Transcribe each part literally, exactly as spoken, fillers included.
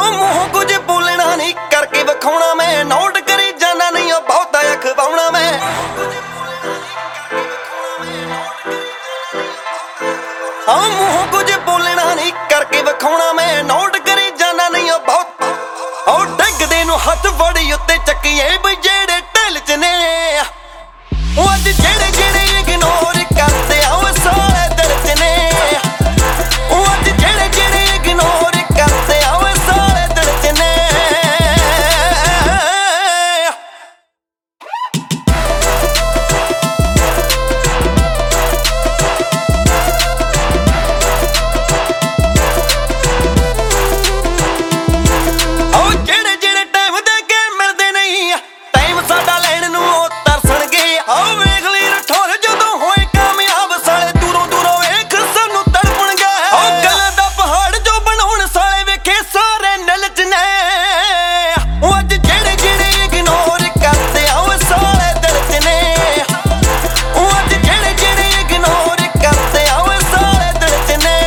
ਮੂੰਹ ਕੁਝ ਬੋਲਣਾ ਨਹੀਂ ਕਰਕੇ ਵਿਖਾਉਣਾ ਮੈਂ ਨੋਟ ਕਰੀ ਜਾਣਾ ਨਹੀਂ ਉਹ ਬਹੁਤਾ ਅਖਵਾਉਣਾ ਮੈਂ ਹਾਂ ਮੂੰਹ ਕੁਝ ਬੋਲਣਾ ਨਹੀਂ ਕਰਕੇ ਵਿਖਾਉਣਾ ਮੈਂ ਨੋਟ ਕਰੀ ਜਾਣਾ ਨਹੀਂ ਉਹ ਬਹੁਤ ਉਹ ਡਿੱਗਦੇ ਨੂੰ ਹੱਥ ਫੜੀ ਉੱਤੇ ਚੱਕੀਏ ਬਈ ਜਿਹੜੇ ਢਿੱਲ ਚ ਨੇ ਉਹ ਅੱਜ ਜਿਹੜੇ ਜਿਹੜੇ ਇਗਨੋਰ ਕਰਦੇ ਆ ਉਹ ਸਾਰੇ ਦਿਲ ਚ ਨੇ ਉਹ ਅੱਜ ਜਿਹੜੇ ਜਿਹੜੇ ਇਗਨੋਰ ਕਰਦੇ ਆ ਉਹ ਸਾਰੇ ਦਿਲ ਚ ਨੇ ਉਹ ਜਿਹੜੇ ਜਿਹੜੇ ਟਾਈਮ ਦੇ ਕੇ ਮਿਲਦੇ ਨਹੀਂ ਟਾਈਮ ਸਾਡਾ ਲੈਣ ਨੂੰ ਉਹ ਤਰਸਣਗੇ ਆਹ ਵੇਖ ਲਈ ਰਠੌਰ ਜਦੋਂ ਹੋਏ ਕਾਮਯਾਬ ਸਾਲੇ ਦੂਰੋਂ ਦੂਰੋਂ ਵੇਖ ਸਾਨੂੰ ਤੜਪਣਗੇ ਉਹ ਗੱਲ ਦਾ ਪਹਾੜ ਜੋ ਬਣਾਉਣ ਸਾਲੇ ਵੇਖੇ ਸਾਰੇ ਨਿਲ ਚ ਨੇ ਉਹ ਅੱਜ ਜਿਹੜੇ ਜਿਹੜੇ ਇਗਨੋਰ ਕਰਦੇ ਆ ਉਹ ਸਾਰੇ ਦਿਲ ਚ ਨੇ ਉਹ ਅੱਜ ਜਿਹੜੇ ਜਿਹੜੇ ਇਗਨੋਰ ਕਰਦੇ ਆ ਉਹ ਸਾਰੇ ਦਿਲ ਚ ਨੇ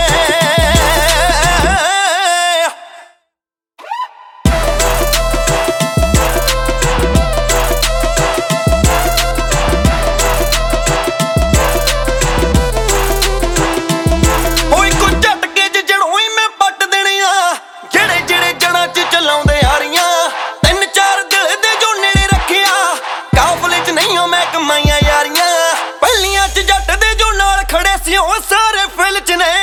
ਓਏ ਕੋ ਝਟਕੇ ਚ ਜੜੋਂ ਹੀ ਮੈਂ ਪੱਟ ਦੇਣੇ ਆ ਜਿਹੜੇ ਜਿਹੜੇ ਜੜਾਂ ਚ ਚਲਾਉਂਦੇ ਆਰੀਆਂ ਤਿੰਨ ਚਾਰ ਦਿਲ ਦੇ ਜੋ ਨੇੜੇ ਰੱਖਿਆ ਕਾਫਲੇ ਚ ਨਹੀਂ ਮੈਂ ਕਮਾਈਆਂ ਯਾਰੀਆਂ ਪਹਿਲੀਆਂ ਚ ਜੱਟ ਦੇ ਜੋ ਨਾਲ ਖੜੇ ਸੀ ਉਹ ਸਾਰੇ ਫਿਲ ਚ ਨੇ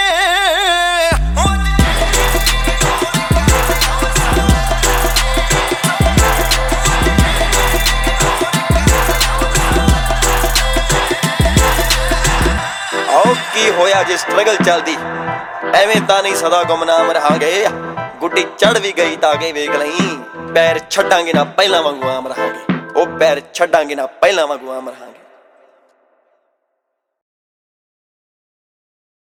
ਆਓ ਕੀ ਹੋਇਆ ਜੇ ਸਟਰਗਲ ਚੱਲਦੀ ਐਵੇਂ ਤਾਂ ਨਹੀਂ ਸਦਾ ਗੁਮਨਾਮ ਰਹਾਂਗੇ ਗੁੱਡੀ ਚੜ ਵੀ ਗਈ ਤਾਂ ਅੱਗੇ ਵੇਖ ਲਈ ਪੈਰ ਛੱਡਾਂਗੇ ਨਾ ਪਹਿਲਾਂ ਵਾਂਗੂ ਆਮ ਰਹਾਂਗੇ ਉਹ ਪੈਰ ਛੱਡਾਂਗੇ ਨਾ ਪਹਿਲਾਂ ਵਾਂਗੂ ਆਮ ਰਹਾਂਗੇ।